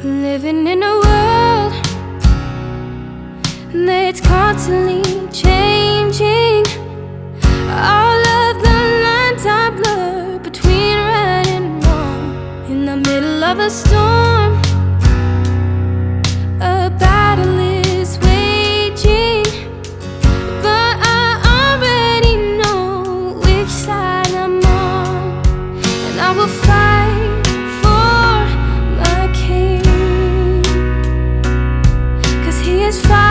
Living in a world that's constantly changing. All of the lines are blurred between right and wrong. In the middle of a storm, a battle is waging, but I already know which side I'm on, and I will fight for my king, 'cause he is fighting